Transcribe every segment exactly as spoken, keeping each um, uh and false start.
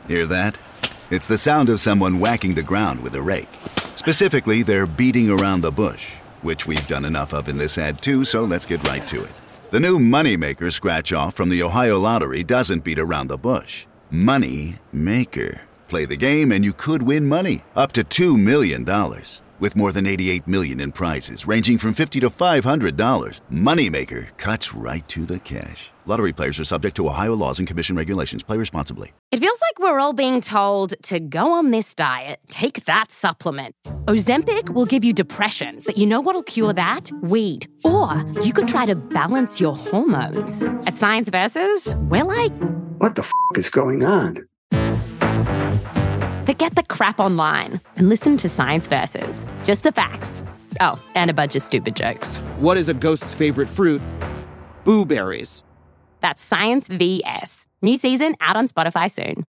Hear that? It's the sound of someone whacking the ground with a rake. Specifically, they're beating around the bush, which we've done enough of in this ad too, so let's get right to it. The new Moneymaker scratch-off from the Ohio Lottery doesn't beat around the bush. Money Maker. Play the game and you could win money, up to two million dollars. With more than eighty-eight million dollars in prizes, ranging from fifty dollars to five hundred dollars, Moneymaker cuts right to the cash. Lottery players are subject to Ohio laws and commission regulations. Play responsibly. It feels like we're all being told to go on this diet, take that supplement. Ozempic will give you depression, but you know what'll cure that? Weed. Or you could try to balance your hormones. At Science Versus, we're like... What the f*** is going on? Forget the crap online and listen to Science Versus. Just the facts. Oh, and a bunch of stupid jokes. What is a ghost's favorite fruit? Blueberries. That's Science V S. New season out on Spotify soon.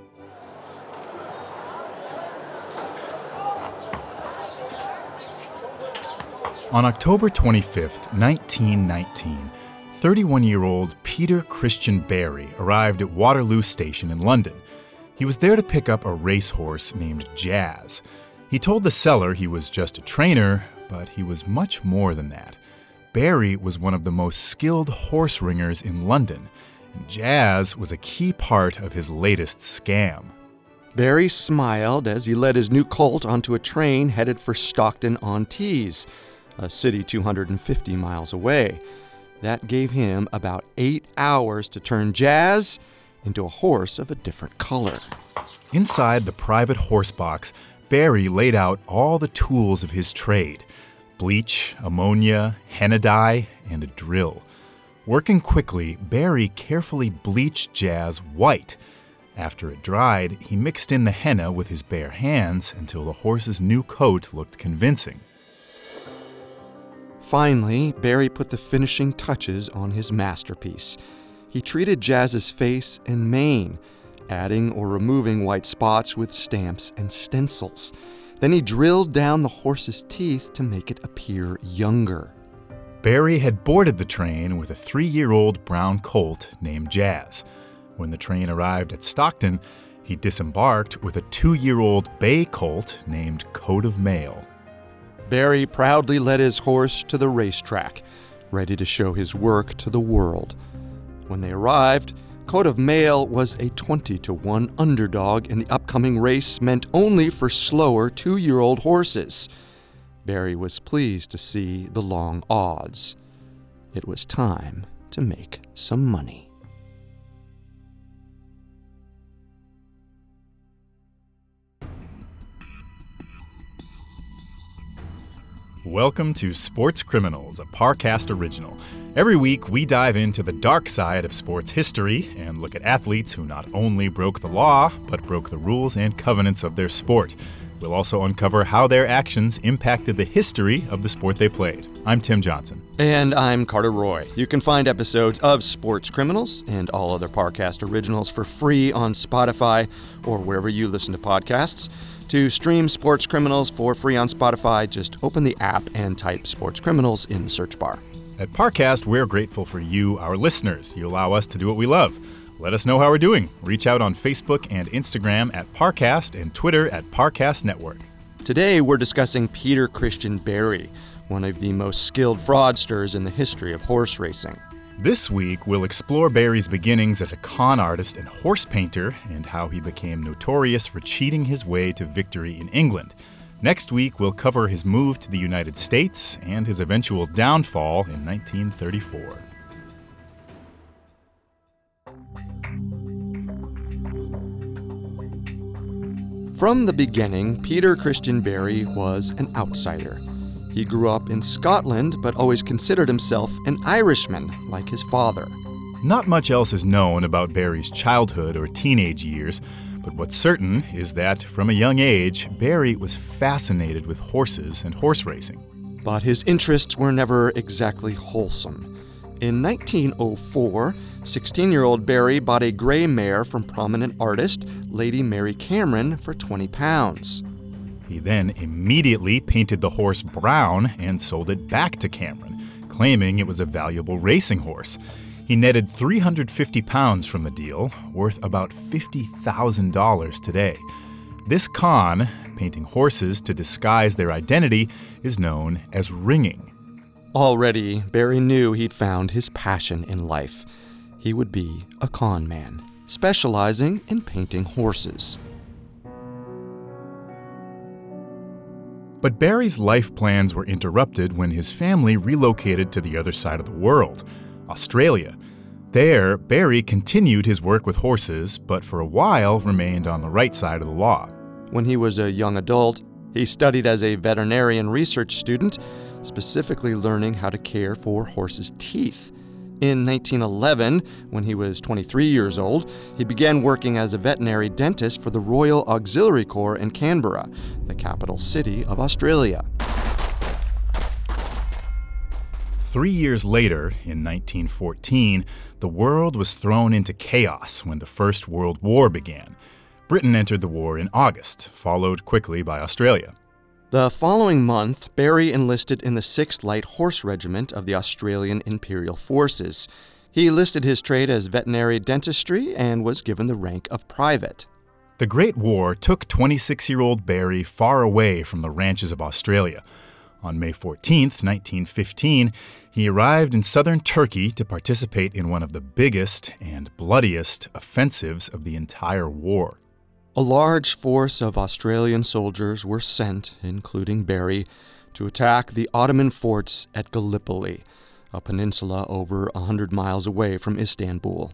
On October twenty-fifth, nineteen nineteen, thirty-one-year-old Peter Christian Barry arrived at Waterloo Station in London. He was there to pick up a racehorse named Jazz. He told the seller he was just a trainer, but he was much more than that. Barry was one of the most skilled horse ringers in London, and Jazz was a key part of his latest scam. Barry smiled as he led his new colt onto a train headed for Stockton-on-Tees, a city two hundred fifty miles away. That gave him about eight hours to turn Jazz into a horse of a different color. Inside the private horse box, Barry laid out all the tools of his trade: bleach, ammonia, henna dye, and a drill. Working quickly, Barry carefully bleached Jazz white. After it dried, he mixed in the henna with his bare hands until the horse's new coat looked convincing. Finally, Barry put the finishing touches on his masterpiece. He treated Jazz's face and mane, adding or removing white spots with stamps and stencils. Then he drilled down the horse's teeth to make it appear younger. Barry had boarded the train with a three-year-old brown colt named Jazz. When the train arrived at Stockton, he disembarked with a two-year-old bay colt named Coat of Mail. Barry proudly led his horse to the racetrack, ready to show his work to the world. When they arrived, Coat of Mail was a twenty to one underdog in the upcoming race meant only for slower two-year-old horses. Barry was pleased to see the long odds. It was time to make some money. Welcome to Sports Criminals, a Parcast original. Every week, we dive into the dark side of sports history and look at athletes who not only broke the law, but broke the rules and covenants of their sport. We'll also uncover how their actions impacted the history of the sport they played. I'm Tim Johnson. And I'm Carter Roy. You can find episodes of Sports Criminals and all other Parcast originals for free on Spotify or wherever you listen to podcasts. To stream Sports Criminals for free on Spotify, just open the app and type Sports Criminals in the search bar. At Parcast, we're grateful for you, our listeners. You allow us to do what we love. Let us know how we're doing. Reach out on Facebook and Instagram at Parcast and Twitter at Parcast Network. Today, we're discussing Peter Christian Barry, one of the most skilled fraudsters in the history of horse racing. This week, we'll explore Barry's beginnings as a con artist and horse painter and how he became notorious for cheating his way to victory in England. Next week, we'll cover his move to the United States and his eventual downfall in nineteen thirty-four. From the beginning, Peter Christian Barry was an outsider. He grew up in Scotland, but always considered himself an Irishman, like his father. Not much else is known about Barry's childhood or teenage years, but what's certain is that, from a young age, Barry was fascinated with horses and horse racing. But his interests were never exactly wholesome. In nineteen oh four, sixteen-year-old Barry bought a gray mare from prominent artist Lady Mary Cameron for twenty pounds. He then immediately painted the horse brown and sold it back to Cameron, claiming it was a valuable racing horse. He netted three hundred fifty pounds from the deal, worth about fifty thousand dollars today. This con, painting horses to disguise their identity, is known as ringing. Already, Barry knew he'd found his passion in life. He would be a con man, specializing in painting horses. But Barry's life plans were interrupted when his family relocated to the other side of the world, Australia. There, Barry continued his work with horses, but for a while remained on the right side of the law. When he was a young adult, he studied as a veterinarian research student, specifically learning how to care for horses' teeth. In nineteen eleven, when he was twenty-three years old, he began working as a veterinary dentist for the Royal Auxiliary Corps in Canberra, the capital city of Australia. Three years later, in nineteen fourteen, the world was thrown into chaos when the First World War began. Britain entered the war in August, followed quickly by Australia. The following month, Barry enlisted in the sixth Light Horse Regiment of the Australian Imperial Forces. He listed his trade as veterinary dentistry and was given the rank of private. The Great War took twenty-six-year-old Barry far away from the ranches of Australia. On May fourteenth, nineteen fifteen, he arrived in southern Turkey to participate in one of the biggest and bloodiest offensives of the entire war. A large force of Australian soldiers were sent, including Barry, to attack the Ottoman forts at Gallipoli, a peninsula over one hundred miles away from Istanbul.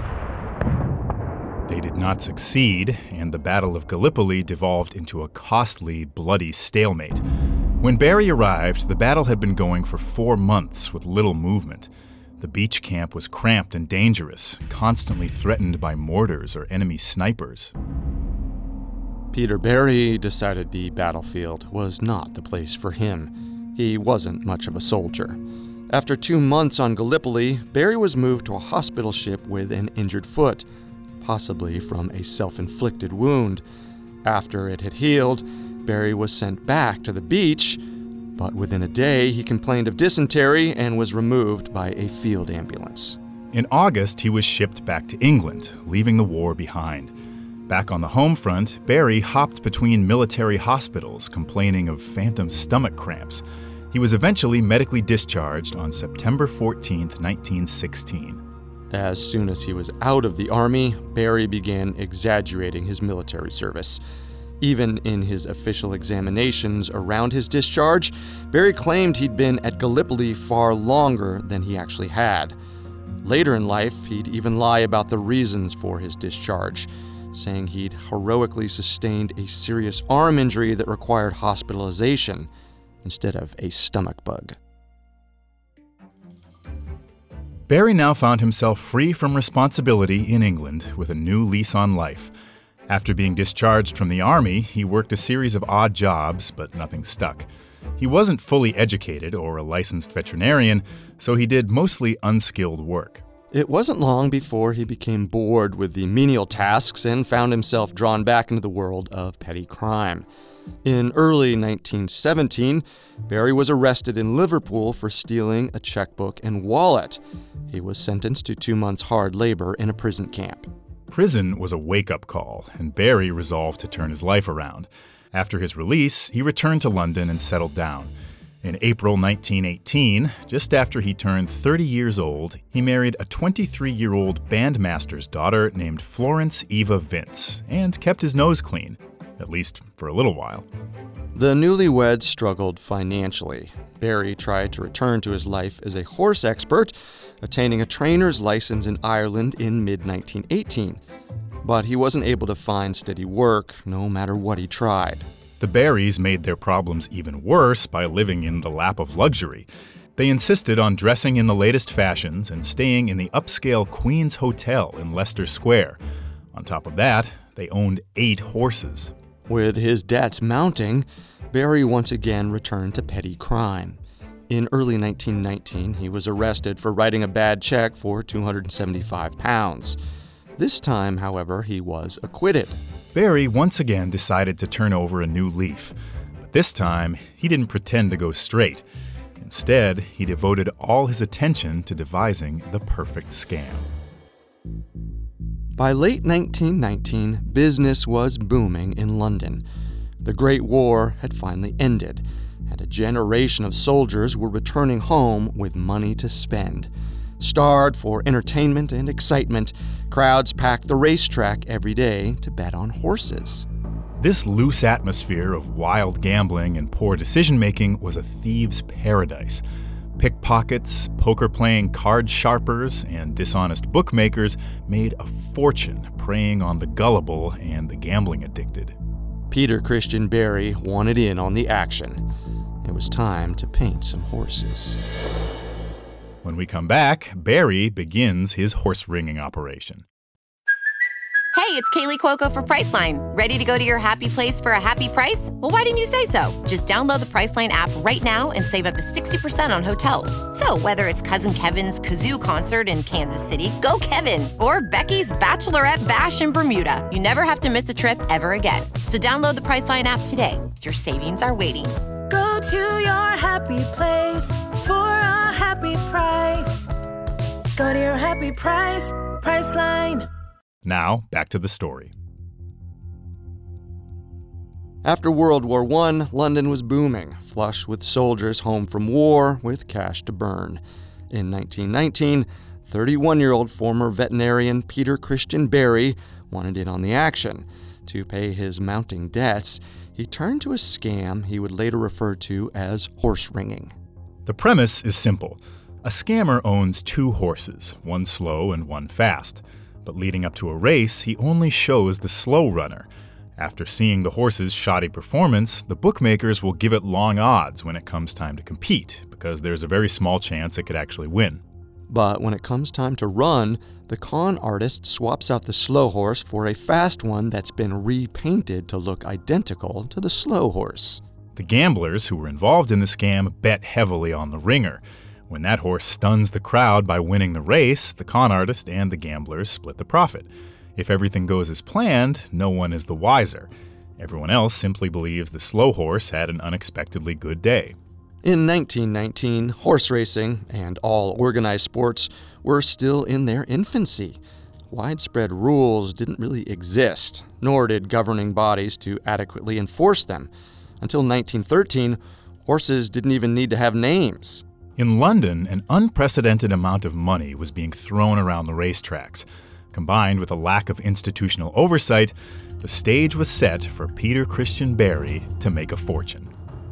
They did not succeed, and the Battle of Gallipoli devolved into a costly, bloody stalemate. When Barry arrived, the battle had been going for four months with little movement. The beach camp was cramped and dangerous, constantly threatened by mortars or enemy snipers. Peter Barry decided the battlefield was not the place for him. He wasn't much of a soldier. After two months on Gallipoli, Barry was moved to a hospital ship with an injured foot, possibly from a self-inflicted wound. After it had healed, Barry was sent back to the beach, but within a day he complained of dysentery and was removed by a field ambulance. In August, he was shipped back to England, leaving the war behind. Back on the home front, Barry hopped between military hospitals, complaining of phantom stomach cramps. He was eventually medically discharged on September fourteenth, nineteen sixteen. As soon as he was out of the Army, Barry began exaggerating his military service. Even in his official examinations around his discharge, Barry claimed he'd been at Gallipoli far longer than he actually had. Later in life, he'd even lie about the reasons for his discharge, saying he'd heroically sustained a serious arm injury that required hospitalization instead of a stomach bug. Barry now found himself free from responsibility in England with a new lease on life. After being discharged from the Army, he worked a series of odd jobs, but nothing stuck. He wasn't fully educated or a licensed veterinarian, so he did mostly unskilled work. It wasn't long before he became bored with the menial tasks and found himself drawn back into the world of petty crime. In early nineteen seventeen, Barry was arrested in Liverpool for stealing a checkbook and wallet. He was sentenced to two months hard labor in a prison camp. Prison was a wake-up call, and Barry resolved to turn his life around. After his release, he returned to London and settled down. In April nineteen eighteen, just after he turned thirty years old, he married a twenty-three-year-old bandmaster's daughter named Florence Eva Vince, and kept his nose clean, at least for a little while. The newlyweds struggled financially. Barry tried to return to his life as a horse expert, attaining a trainer's license in Ireland in mid nineteen eighteen. But he wasn't able to find steady work, no matter what he tried. The Barrys made their problems even worse by living in the lap of luxury. They insisted on dressing in the latest fashions and staying in the upscale Queen's Hotel in Leicester Square. On top of that, they owned eight horses. With his debts mounting, Barry once again returned to petty crime. In early nineteen nineteen, he was arrested for writing a bad check for two hundred seventy-five pounds. This time, however, he was acquitted. Barry once again decided to turn over a new leaf. But this time, he didn't pretend to go straight. Instead, he devoted all his attention to devising the perfect scam. By late nineteen nineteen, business was booming in London. The Great War had finally ended, and a generation of soldiers were returning home with money to spend. Starved for entertainment and excitement, crowds packed the racetrack every day to bet on horses. This loose atmosphere of wild gambling and poor decision-making was a thieves' paradise. Pickpockets, poker-playing card sharpers, and dishonest bookmakers made a fortune preying on the gullible and the gambling addicted. Peter Christian Barry wanted in on the action. It was time to paint some horses. When we come back, Barry begins his horse-ringing operation. Hey, it's Kaylee Cuoco for Priceline. Ready to go to your happy place for a happy price? Well, why didn't you say so? Just download the Priceline app right now and save up to sixty percent on hotels. So whether it's Cousin Kevin's Kazoo Concert in Kansas City, go Kevin, or Becky's Bachelorette Bash in Bermuda, you never have to miss a trip ever again. So download the Priceline app today. Your savings are waiting. Go to your happy place for a happy price. Go to your happy price, Priceline. Now, back to the story. After World War One, London was booming, flush with soldiers home from war with cash to burn. In nineteen nineteen, thirty-one-year-old former veterinarian Peter Christian Barry wanted in on the action. To pay his mounting debts, he turned to a scam he would later refer to as horse ringing. The premise is simple. A scammer owns two horses, one slow and one fast. But leading up to a race, he only shows the slow runner. After seeing the horse's shoddy performance, the bookmakers will give it long odds when it comes time to compete, because there's a very small chance it could actually win. But when it comes time to run, the con artist swaps out the slow horse for a fast one that's been repainted to look identical to the slow horse. The gamblers who were involved in the scam bet heavily on the ringer. When that horse stuns the crowd by winning the race, the con artist and the gamblers split the profit. If everything goes as planned, no one is the wiser. Everyone else simply believes the slow horse had an unexpectedly good day. In nineteen nineteen, horse racing and all organized sports were still in their infancy. Widespread rules didn't really exist, nor did governing bodies to adequately enforce them. Until nineteen thirteen, horses didn't even need to have names. In London, an unprecedented amount of money was being thrown around the racetracks. Combined with a lack of institutional oversight, the stage was set for Peter Christian Barry to make a fortune.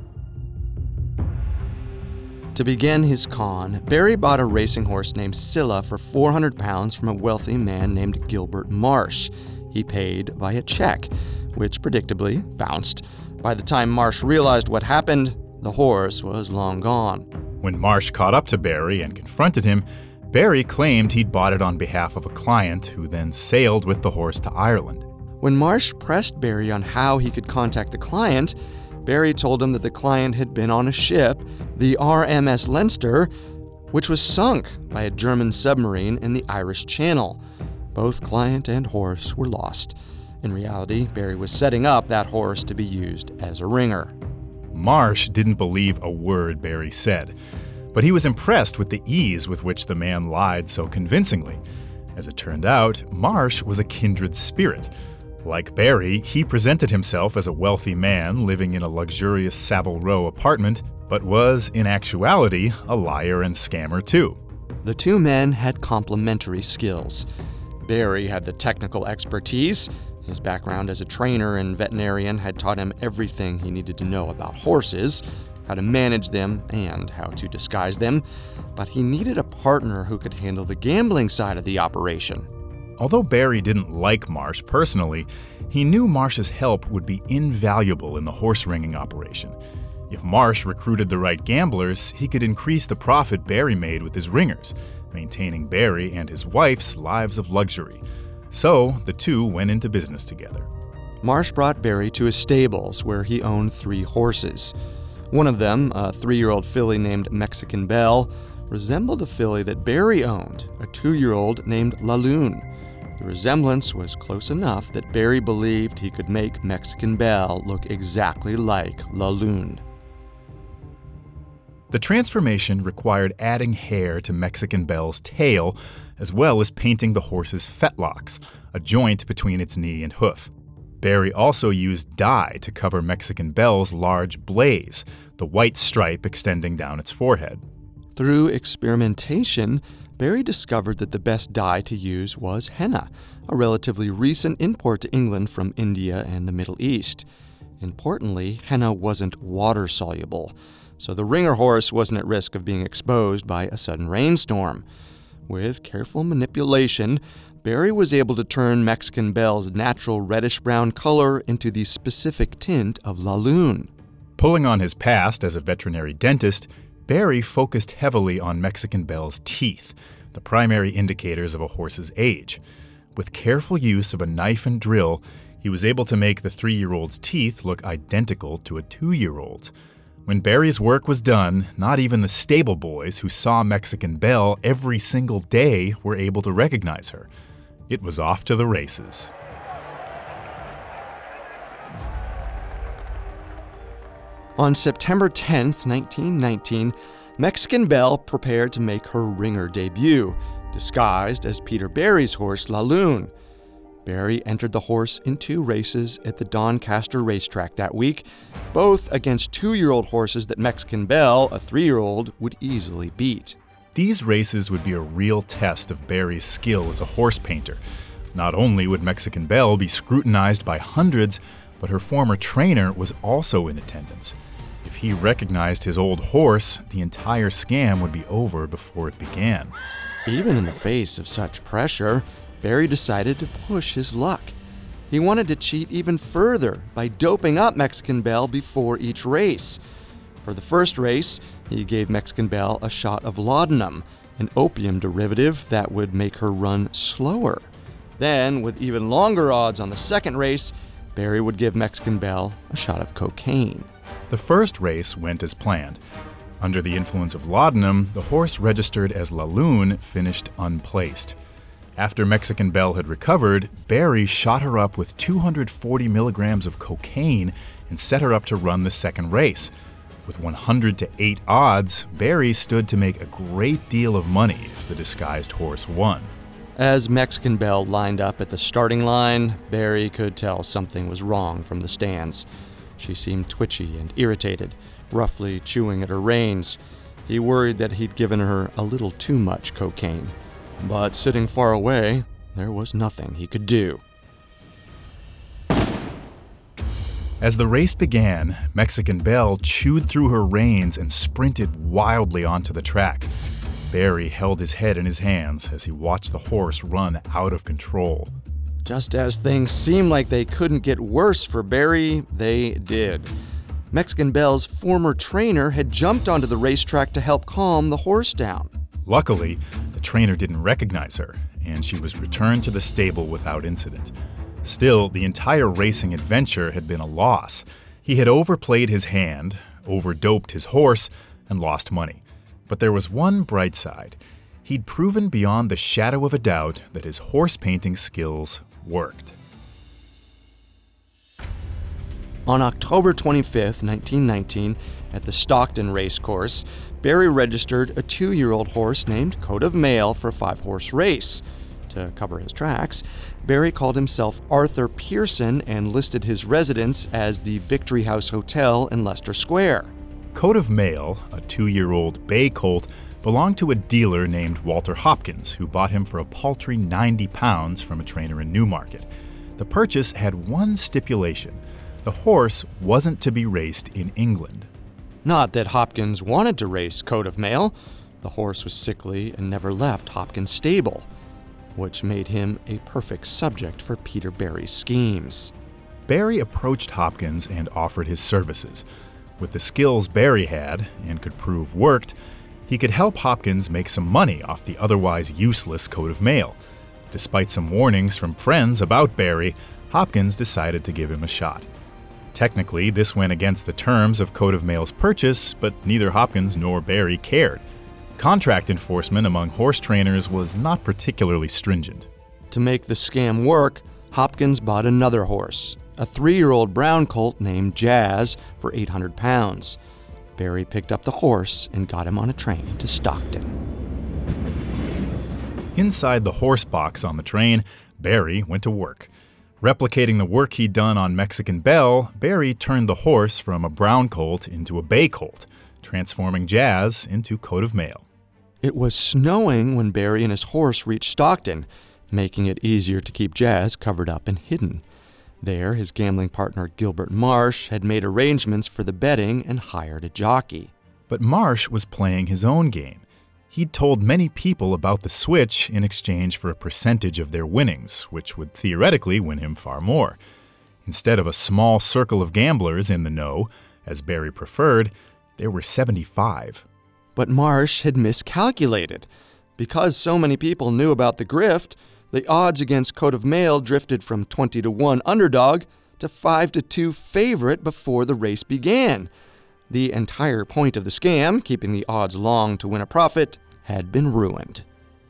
To begin his con, Barry bought a racing horse named Scylla for four hundred pounds from a wealthy man named Gilbert Marsh. He paid by a check, which predictably bounced. By the time Marsh realized what happened, the horse was long gone. When Marsh caught up to Barry and confronted him, Barry claimed he'd bought it on behalf of a client who then sailed with the horse to Ireland. When Marsh pressed Barry on how he could contact the client, Barry told him that the client had been on a ship, the R M S Leinster, which was sunk by a German submarine in the Irish Channel. Both client and horse were lost. In reality, Barry was setting up that horse to be used as a ringer. Marsh didn't believe a word Barry said, but he was impressed with the ease with which the man lied so convincingly. As it turned out, Marsh was a kindred spirit. Like Barry, he presented himself as a wealthy man living in a luxurious Savile Row apartment, but was, in actuality, a liar and scammer too. The two men had complementary skills. Barry had the technical expertise. His background as a trainer and veterinarian had taught him everything he needed to know about horses, how to manage them, and how to disguise them. But he needed a partner who could handle the gambling side of the operation. Although Barry didn't like Marsh personally, he knew Marsh's help would be invaluable in the horse-ringing operation. If Marsh recruited the right gamblers, he could increase the profit Barry made with his ringers, maintaining Barry and his wife's lives of luxury. So the two went into business together. Marsh brought Barry to his stables, where he owned three horses. One of them, a three-year-old filly named Mexican Belle, resembled a filly that Barry owned, a two-year-old named La Lune. The resemblance was close enough that Barry believed he could make Mexican Belle look exactly like La Lune. The transformation required adding hair to Mexican Belle's tail, as well as painting the horse's fetlocks, a joint between its knee and hoof. Barry also used dye to cover Mexican Belle's large blaze, the white stripe extending down its forehead. Through experimentation, Barry discovered that the best dye to use was henna, a relatively recent import to England from India and the Middle East. Importantly, henna wasn't water-soluble, so the ringer horse wasn't at risk of being exposed by a sudden rainstorm. With careful manipulation, Barry was able to turn Mexican Belle's natural reddish-brown color into the specific tint of La Lune. Pulling on his past as a veterinary dentist, Barry focused heavily on Mexican Belle's teeth, the primary indicators of a horse's age. With careful use of a knife and drill, he was able to make the three-year-old's teeth look identical to a two-year-old's. When Barry's work was done, not even the stable boys who saw Mexican Belle every single day were able to recognize her. It was off to the races. On September tenth, nineteen nineteen, Mexican Belle prepared to make her ringer debut, disguised as Peter Barry's horse, La Lune. Barry entered the horse in two races at the Doncaster racetrack that week, both against two-year-old horses that Mexican Belle, a three-year-old, would easily beat. These races would be a real test of Barry's skill as a horse painter. Not only would Mexican Belle be scrutinized by hundreds, but her former trainer was also in attendance. If he recognized his old horse, the entire scam would be over before it began. Even in the face of such pressure, Barry decided to push his luck. He wanted to cheat even further by doping up Mexican Belle before each race. For the first race, he gave Mexican Belle a shot of laudanum, an opium derivative that would make her run slower. Then, with even longer odds on the second race, Barry would give Mexican Belle a shot of cocaine. The first race went as planned. Under the influence of laudanum, the horse registered as La Lune finished unplaced. After Mexican Belle had recovered, Barry shot her up with two hundred forty milligrams of cocaine and set her up to run the second race. With one hundred to eight odds, Barry stood to make a great deal of money if the disguised horse won. As Mexican Belle lined up at the starting line, Barry could tell something was wrong from the stands. She seemed twitchy and irritated, roughly chewing at her reins. He worried that he'd given her a little too much cocaine. But sitting far away, there was nothing he could do. As the race began, Mexican Belle chewed through her reins and sprinted wildly onto the track. Barry held his head in his hands as he watched the horse run out of control. Just as things seemed like they couldn't get worse for Barry, they did. Mexican Belle's former trainer had jumped onto the racetrack to help calm the horse down. Luckily, the trainer didn't recognize her, and she was returned to the stable without incident. Still, the entire racing adventure had been a loss. He had overplayed his hand, overdoped his horse, and lost money. But there was one bright side. He'd proven beyond the shadow of a doubt that his horse painting skills worked. On October twenty-fifth, nineteen nineteen, at the Stockton Racecourse, Barry registered a two-year-old horse named Coat of Mail for a five-horse race. To cover his tracks, Barry called himself Arthur Pearson and listed his residence as the Victory House Hotel in Leicester Square. Coat of Mail, a two-year-old bay colt, belonged to a dealer named Walter Hopkins, who bought him for a paltry ninety pounds from a trainer in Newmarket. The purchase had one stipulation. The horse wasn't to be raced in England. Not that Hopkins wanted to race Coat of Mail. The horse was sickly and never left Hopkins' stable, which made him a perfect subject for Peter Barry's schemes. Barry approached Hopkins and offered his services. With the skills Barry had, and could prove worked, he could help Hopkins make some money off the otherwise useless Coat of Mail. Despite some warnings from friends about Barry, Hopkins decided to give him a shot. Technically, this went against the terms of Coat of Mail's purchase, but neither Hopkins nor Barry cared. Contract enforcement among horse trainers was not particularly stringent. To make the scam work, Hopkins bought another horse, a three-year-old brown colt named Jazz, for eight hundred pounds. Barry picked up the horse and got him on a train to Stockton. Inside the horse box on the train, Barry went to work. Replicating the work he'd done on Mexican Belle, Barry turned the horse from a brown colt into a bay colt, transforming Jazz into coat of mail. It was snowing when Barry and his horse reached Stockton, making it easier to keep Jazz covered up and hidden. There, his gambling partner Gilbert Marsh had made arrangements for the betting and hired a jockey. But Marsh was playing his own game. He'd told many people about the switch in exchange for a percentage of their winnings, which would theoretically win him far more. Instead of a small circle of gamblers in the know, as Barry preferred, there were seventy-five. But Marsh had miscalculated. Because so many people knew about the grift, the odds against Coat of Mail drifted from twenty to one underdog to five to two favorite before the race began. The entire point of the scam, keeping the odds long to win a profit, had been ruined.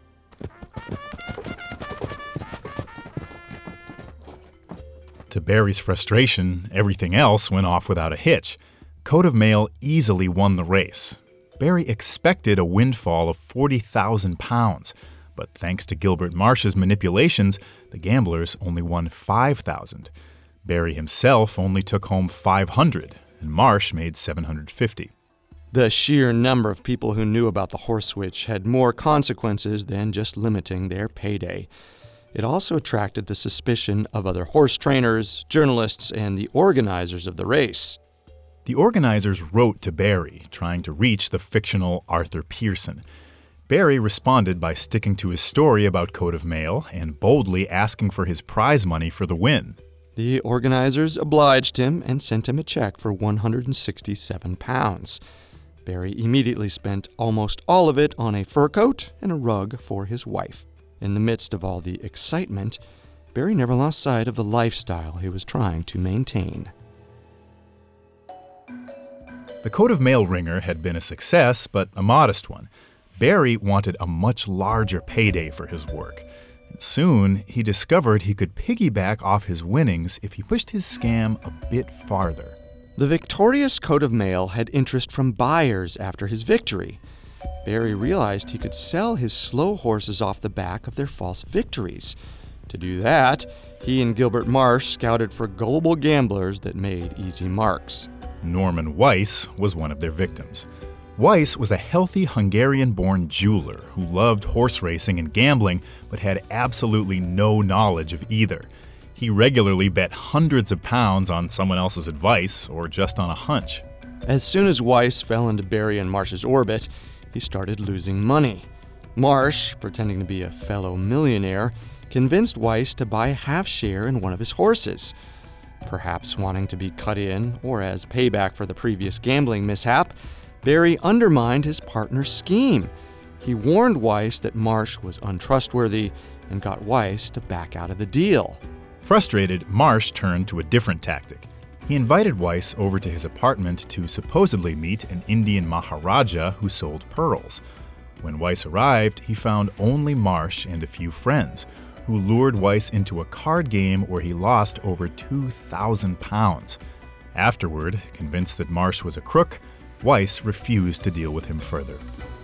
To Barry's frustration, everything else went off without a hitch. Coat of Mail easily won the race. Barry expected a windfall of forty thousand pounds. But thanks to Gilbert Marsh's manipulations, the gamblers only won five thousand dollars. Barry himself only took home five hundred dollars, and Marsh made seven hundred fifty dollars. The sheer number of people who knew about the horse switch had more consequences than just limiting their payday. It also attracted the suspicion of other horse trainers, journalists, and the organizers of the race. The organizers wrote to Barry, trying to reach the fictional Arthur Pearson. Barry responded by sticking to his story about Coat of Mail and boldly asking for his prize money for the win. The organizers obliged him and sent him a check for one hundred sixty-seven pounds. Barry immediately spent almost all of it on a fur coat and a rug for his wife. In the midst of all the excitement, Barry never lost sight of the lifestyle he was trying to maintain. The Coat of Mail ringer had been a success, but a modest one. Barry wanted a much larger payday for his work. And soon, he discovered he could piggyback off his winnings if he pushed his scam a bit farther. The victorious Coat of Mail had interest from buyers after his victory. Barry realized he could sell his slow horses off the back of their false victories. To do that, he and Gilbert Marsh scouted for gullible gamblers that made easy marks. Norman Weiss was one of their victims. Weiss was a healthy Hungarian-born jeweler who loved horse racing and gambling, but had absolutely no knowledge of either. He regularly bet hundreds of pounds on someone else's advice or just on a hunch. As soon as Weiss fell into Barry and Marsh's orbit, he started losing money. Marsh, pretending to be a fellow millionaire, convinced Weiss to buy a half share in one of his horses. Perhaps wanting to be cut in, or as payback for the previous gambling mishap, Barry undermined his partner's scheme. He warned Weiss that Marsh was untrustworthy and got Weiss to back out of the deal. Frustrated, Marsh turned to a different tactic. He invited Weiss over to his apartment to supposedly meet an Indian Maharaja who sold pearls. When Weiss arrived, he found only Marsh and a few friends, who lured Weiss into a card game where he lost over two thousand pounds. Afterward, convinced that Marsh was a crook, Weiss refused to deal with him further.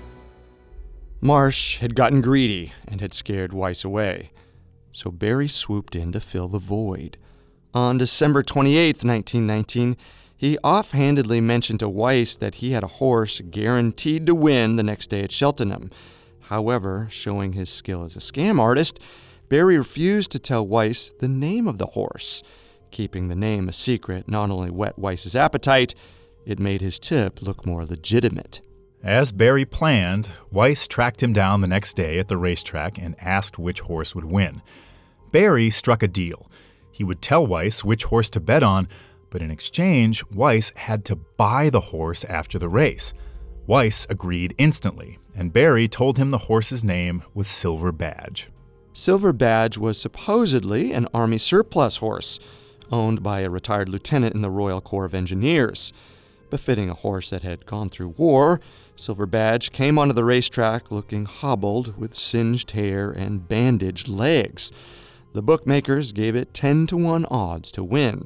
Marsh had gotten greedy and had scared Weiss away, so Barry swooped in to fill the void. On December twenty-eighth, nineteen nineteen, he offhandedly mentioned to Weiss that he had a horse guaranteed to win the next day at Cheltenham. However, showing his skill as a scam artist, Barry refused to tell Weiss the name of the horse. Keeping the name a secret not only whet Weiss's appetite, it made his tip look more legitimate. As Barry planned, Weiss tracked him down the next day at the racetrack and asked which horse would win. Barry struck a deal. He would tell Weiss which horse to bet on, but in exchange, Weiss had to buy the horse after the race. Weiss agreed instantly, and Barry told him the horse's name was Silver Badge. Silver Badge was supposedly an Army surplus horse, owned by a retired lieutenant in the Royal Corps of Engineers. Befitting a horse that had gone through war, Silver Badge came onto the racetrack looking hobbled with singed hair and bandaged legs. The bookmakers gave it ten to one odds to win.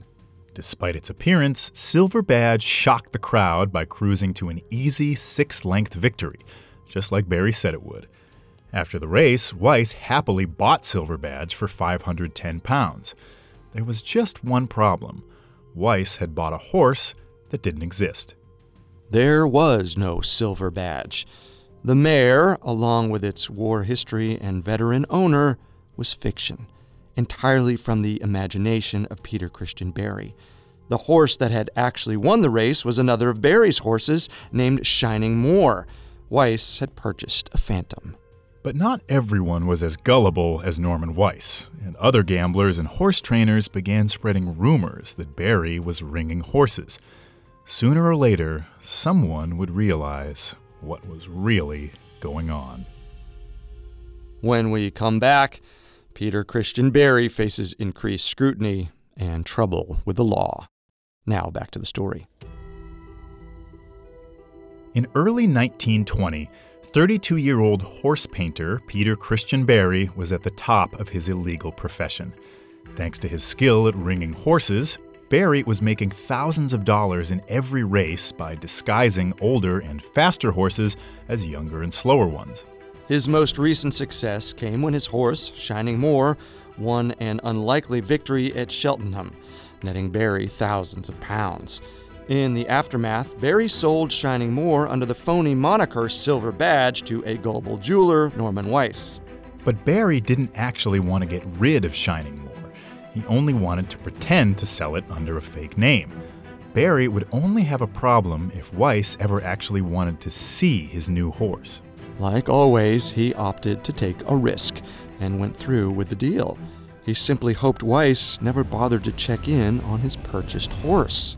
Despite its appearance, Silver Badge shocked the crowd by cruising to an easy six-length victory, just like Barry said it would. After the race, Weiss happily bought Silver Badge for five hundred ten pounds. There was just one problem. Weiss had bought a horse that didn't exist. There was no Silver Badge. The mare, along with its war history and veteran owner, was fiction, entirely from the imagination of Peter Christian Barry. The horse that had actually won the race was another of Barry's horses named Shining Moore. Weiss had purchased a phantom. But not everyone was as gullible as Norman Weiss, and other gamblers and horse trainers began spreading rumors that Barry was ringing horses. Sooner or later, someone would realize what was really going on. When we come back, Peter Christian Barry faces increased scrutiny and trouble with the law. Now back to the story. In early nineteen twenty, thirty-two-year-old horse painter Peter Christian Barry was at the top of his illegal profession. Thanks to his skill at ringing horses, Barry was making thousands of dollars in every race by disguising older and faster horses as younger and slower ones. His most recent success came when his horse, Shining Moore, won an unlikely victory at Cheltenham, netting Barry thousands of pounds. In the aftermath, Barry sold Shining Moore under the phony moniker Silver Badge to a gullible jeweler, Norman Weiss. But Barry didn't actually want to get rid of Shining Moore. He only wanted to pretend to sell it under a fake name. Barry would only have a problem if Weiss ever actually wanted to see his new horse. Like always, he opted to take a risk and went through with the deal. He simply hoped Weiss never bothered to check in on his purchased horse.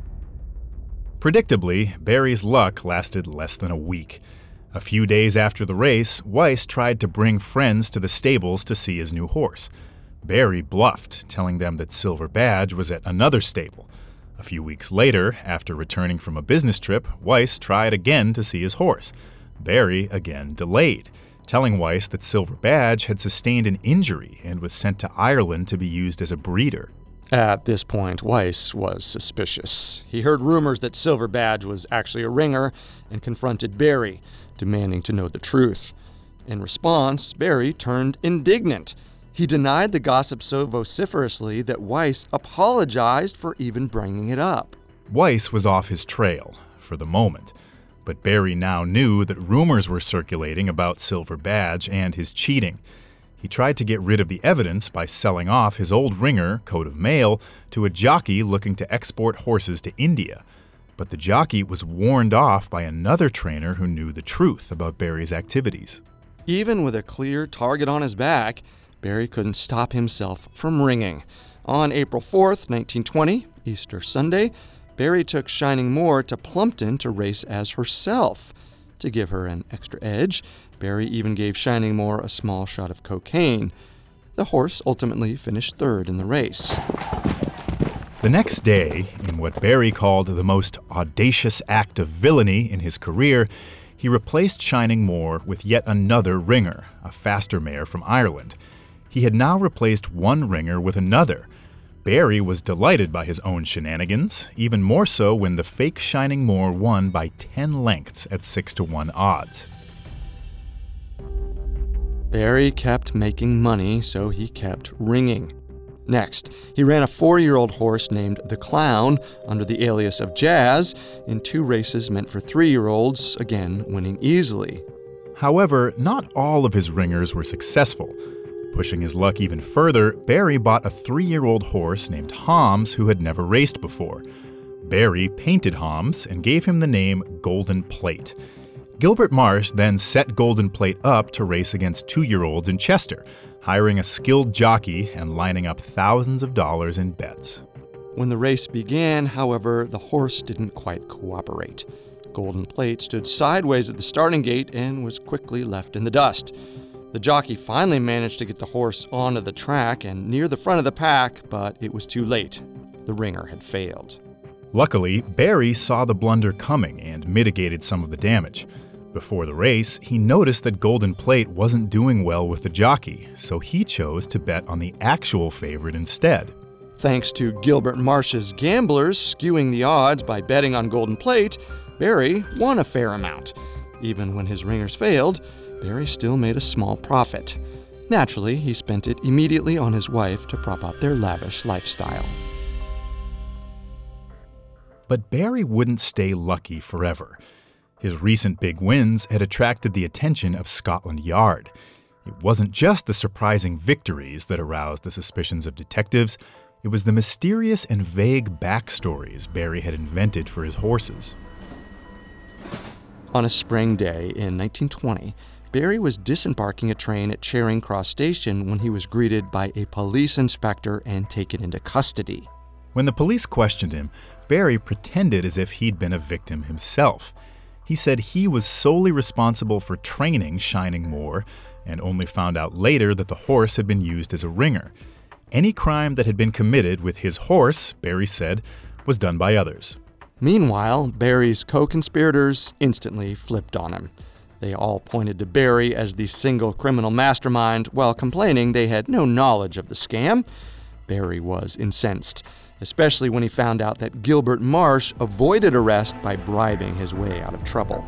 Predictably, Barry's luck lasted less than a week. A few days after the race, Weiss tried to bring friends to the stables to see his new horse. Barry bluffed, telling them that Silver Badge was at another stable. A few weeks later, after returning from a business trip, Weiss tried again to see his horse. Barry again delayed, telling Weiss that Silver Badge had sustained an injury and was sent to Ireland to be used as a breeder. At this point, Weiss was suspicious. He heard rumors that Silver Badge was actually a ringer and confronted Barry, demanding to know the truth. In response, Barry turned indignant. He denied the gossip so vociferously that Weiss apologized for even bringing it up. Weiss was off his trail, for the moment. But Barry now knew that rumors were circulating about Silver Badge and his cheating. He tried to get rid of the evidence by selling off his old ringer, Coat of Mail, to a jockey looking to export horses to India. But the jockey was warned off by another trainer who knew the truth about Barry's activities. Even with a clear target on his back, Barry couldn't stop himself from ringing. On April fourth, nineteen twenty, Easter Sunday, Barry took Shining Moore to Plumpton to race as herself. To give her an extra edge, Barry even gave Shining Moore a small shot of cocaine. The horse ultimately finished third in the race. The next day, in what Barry called the most audacious act of villainy in his career, he replaced Shining Moore with yet another ringer, a faster mare from Ireland. He had now replaced one ringer with another. Barry was delighted by his own shenanigans, even more so when the fake Shining Moore won by ten lengths at six to one odds. Barry kept making money, so he kept ringing. Next, he ran a four-year-old horse named The Clown under the alias of Jazz in two races meant for three-year-olds, again winning easily. However, not all of his ringers were successful. Pushing his luck even further, Barry bought a three-year-old horse named Homs who had never raced before. Barry painted Homs and gave him the name Golden Plate. Gilbert Marsh then set Golden Plate up to race against two-year-olds in Chester, hiring a skilled jockey and lining up thousands of dollars in bets. When the race began, however, the horse didn't quite cooperate. Golden Plate stood sideways at the starting gate and was quickly left in the dust. The jockey finally managed to get the horse onto the track and near the front of the pack, but it was too late. The ringer had failed. Luckily, Barry saw the blunder coming and mitigated some of the damage. Before the race, he noticed that Golden Plate wasn't doing well with the jockey, so he chose to bet on the actual favorite instead. Thanks to Gilbert Marsh's gamblers skewing the odds by betting on Golden Plate, Barry won a fair amount. Even when his ringers failed, Barry still made a small profit. Naturally, he spent it immediately on his wife to prop up their lavish lifestyle. But Barry wouldn't stay lucky forever. His recent big wins had attracted the attention of Scotland Yard. It wasn't just the surprising victories that aroused the suspicions of detectives. It was the mysterious and vague backstories Barry had invented for his horses. On a spring day in nineteen twenty, Barry was disembarking a train at Charing Cross Station when he was greeted by a police inspector and taken into custody. When the police questioned him, Barry pretended as if he'd been a victim himself. He said he was solely responsible for training Shining Moor and only found out later that the horse had been used as a ringer. Any crime that had been committed with his horse, Barry said, was done by others. Meanwhile, Barry's co-conspirators instantly flipped on him. They all pointed to Barry as the single criminal mastermind while complaining they had no knowledge of the scam. Barry was incensed, especially when he found out that Gilbert Marsh avoided arrest by bribing his way out of trouble.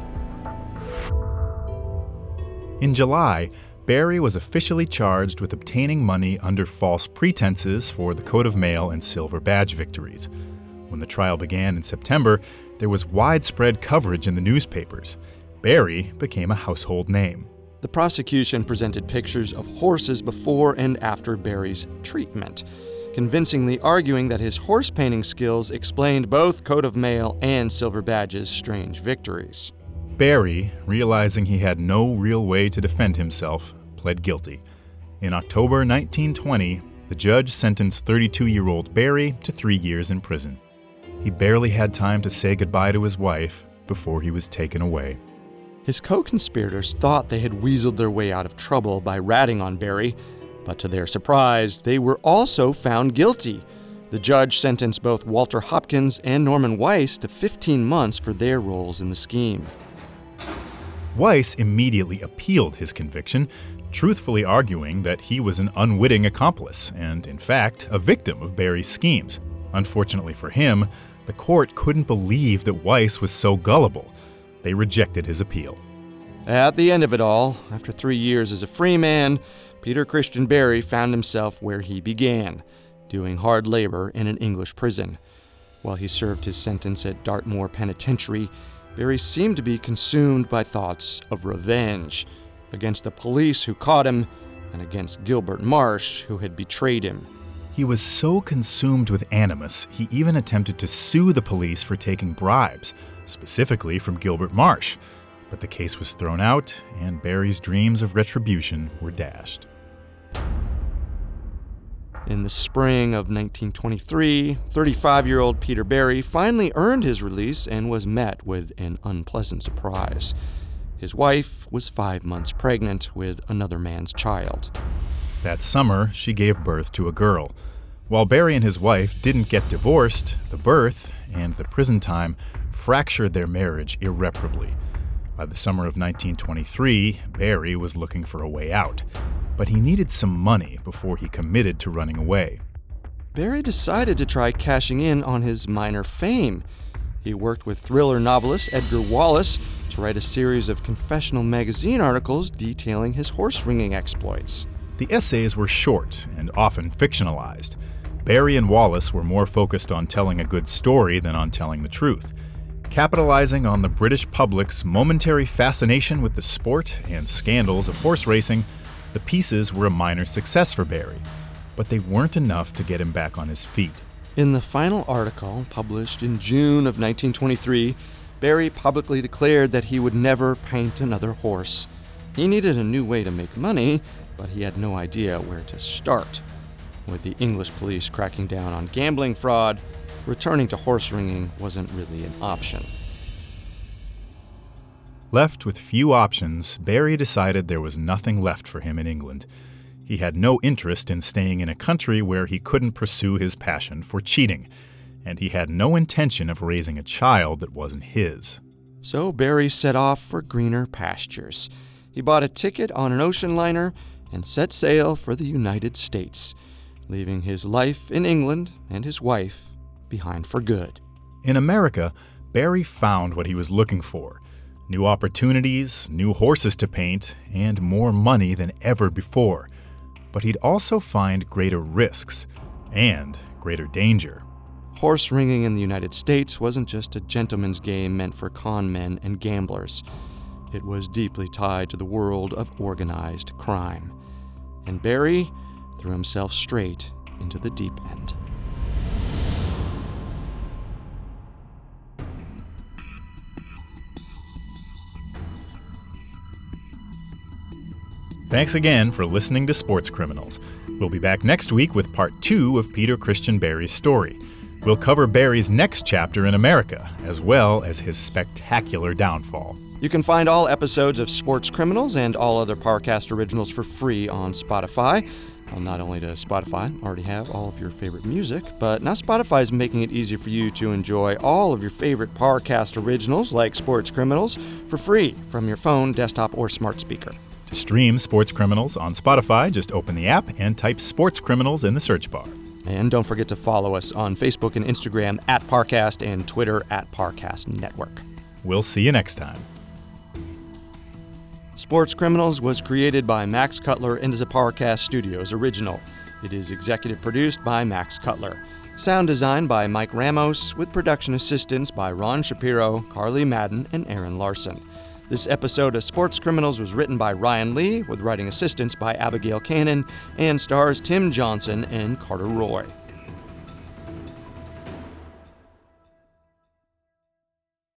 In July, Barry was officially charged with obtaining money under false pretenses for the coat of mail and silver badge victories. When the trial began in September, there was widespread coverage in the newspapers. Barry became a household name. The prosecution presented pictures of horses before and after Barry's treatment, convincingly arguing that his horse painting skills explained both coat of mail and silver badge's strange victories. Barry, realizing he had no real way to defend himself, pled guilty. In October nineteen twenty, the judge sentenced thirty-two-year-old Barry to three years in prison. He barely had time to say goodbye to his wife before he was taken away. His co-conspirators thought they had weaseled their way out of trouble by ratting on Barry, but to their surprise, they were also found guilty. The judge sentenced both Walter Hopkins and Norman Weiss to fifteen months for their roles in the scheme. Weiss immediately appealed his conviction, truthfully arguing that he was an unwitting accomplice and, in fact, a victim of Barry's schemes. Unfortunately for him, the court couldn't believe that Weiss was so gullible. They rejected his appeal. At the end of it all, after three years as a free man, Peter Christian Barry found himself where he began, doing hard labor in an English prison. While he served his sentence at Dartmoor Penitentiary, Barry seemed to be consumed by thoughts of revenge against the police who caught him and against Gilbert Marsh, who had betrayed him. He was so consumed with animus, he even attempted to sue the police for taking bribes, specifically from Gilbert Marsh. But the case was thrown out, and Barry's dreams of retribution were dashed. In the spring of nineteen twenty-three, thirty-five-year-old Peter Barry finally earned his release and was met with an unpleasant surprise. His wife was five months pregnant with another man's child. That summer, she gave birth to a girl. While Barry and his wife didn't get divorced, the birth and the prison time fractured their marriage irreparably. By the summer of nineteen twenty-three, Barry was looking for a way out, but he needed some money before he committed to running away. Barry decided to try cashing in on his minor fame. He worked with thriller novelist Edgar Wallace to write a series of confessional magazine articles detailing his horse-ringing exploits. The essays were short and often fictionalized. Barry and Wallace were more focused on telling a good story than on telling the truth. Capitalizing on the British public's momentary fascination with the sport and scandals of horse racing, the pieces were a minor success for Barry, but they weren't enough to get him back on his feet. In the final article, published in June of nineteen twenty-three, Barry publicly declared that he would never paint another horse. He needed a new way to make money, but he had no idea where to start. With the English police cracking down on gambling fraud, returning to horse ringing wasn't really an option. Left with few options, Barry decided there was nothing left for him in England. He had no interest in staying in a country where he couldn't pursue his passion for cheating, and he had no intention of raising a child that wasn't his. So Barry set off for greener pastures. He bought a ticket on an ocean liner and set sail for the United States. leaving his life in England and his wife behind for good. In America, Barry found what he was looking for: new opportunities, new horses to paint, and more money than ever before. But he'd also find greater risks and greater danger. Horse ringing in the United States wasn't just a gentleman's game meant for con men and gamblers. It was deeply tied to the world of organized crime. And Barry threw himself straight into the deep end. Thanks again for listening to Sports Criminals. We'll be back next week with part two of Peter Christian Barry's story. We'll cover Barry's next chapter in America, as well as his spectacular downfall. You can find all episodes of Sports Criminals and all other Parcast originals for free on Spotify. Well, not only does Spotify already have all of your favorite music, but now Spotify is making it easy for you to enjoy all of your favorite Parcast originals like Sports Criminals for free from your phone, desktop, or smart speaker. To stream Sports Criminals on Spotify, just open the app and type Sports Criminals in the search bar. And don't forget to follow us on Facebook and Instagram at Parcast and Twitter at Parcast Network. We'll see you next time. Sports Criminals was created by Max Cutler and is a Parcast Studios original. It is executive produced by Max Cutler. Sound design by Mike Ramos, with production assistance by Ron Shapiro, Carly Madden, and Aaron Larson. This episode of Sports Criminals was written by Ryan Lee, with writing assistance by Abigail Cannon, and stars Tim Johnson and Carter Roy.